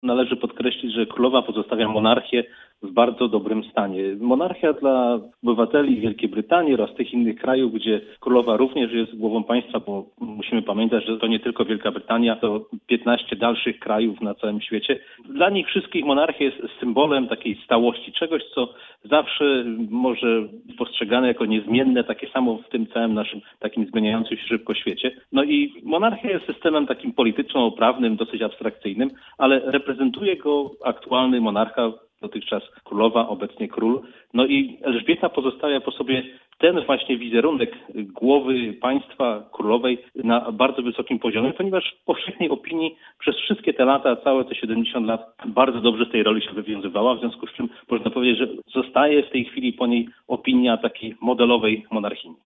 należy podkreślić, że królowa pozostawia monarchię w bardzo dobrym stanie. Monarchia dla obywateli Wielkiej Brytanii oraz tych innych krajów, gdzie królowa również jest głową państwa, bo musimy pamiętać, że to nie tylko Wielka Brytania, to 15 dalszych krajów na całym świecie. Dla nich wszystkich monarchia jest symbolem takiej stałości, czegoś, co zawsze może być postrzegane jako niezmienne, takie samo w tym całym naszym takim zmieniającym się szybko świecie. No i monarchia jest systemem takim polityczno-prawnym, dosyć abstrakcyjnym, ale reprezentuje go aktualny monarcha, dotychczas królowa, obecnie król. No i Elżbieta pozostawia po sobie ten właśnie wizerunek głowy państwa królowej na bardzo wysokim poziomie, ponieważ w powszechnej opinii przez wszystkie te lata, całe te 70 lat bardzo dobrze z tej roli się wywiązywała, w związku z czym można powiedzieć, że zostaje w tej chwili po niej opinia takiej modelowej monarchini.